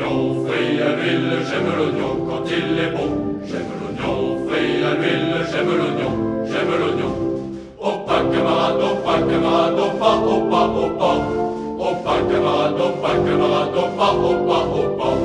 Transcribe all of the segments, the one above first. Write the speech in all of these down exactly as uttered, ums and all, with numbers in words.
l'oignon frit à l'huile, j'aime l'oignon quand il est bon. J'aime l'oignon frit à l'huile, j'aime l'oignon, j'aime l'oignon. Au pas camarade, au pas camarade, au pas, au pas, au pas. Au pas camarade, au pas camarade, au pas, au pas, au pas.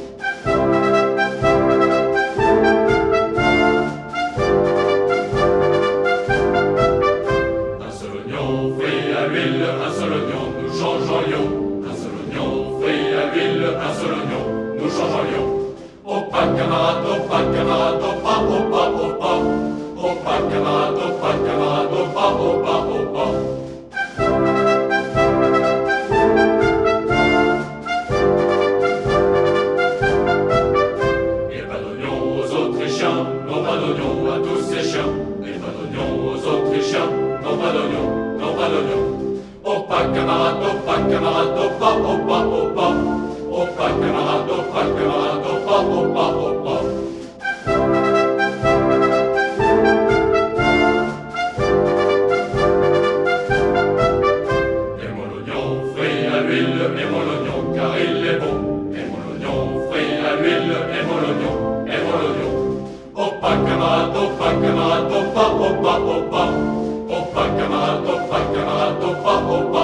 Un seul oignon frit à l'huile, un seul oignon, nous changeons. Un seul oignon frit à l'huile, un seul oignon, nous changeons. Au pas camarade, au pas camarade, au pas, au pas, au pas. Au pas camarade, au pas camarade, au pas, au pas, au pas. Et pas d'oignon aux Autrichiens, non pas d'oignon à tous ces chiens. Et pas d'oignon aux Autrichiens, non pas d'oignon, non pas d'oignon. Au pas camarade, au pas camarade, au pas, au pas, au pas. Au pas camarade, au pas camarade, au pas, au pas, au pas. Et mon oignon frit à l'huile, et mon oignon car il est bon. Et mon oignon frit à l'huile, et mon oignon, et mon oignon. Au pas camarade, au pas camarade, au pas, au pas, au pas. Au pas camarade, au pas camarade, au pas, au pas.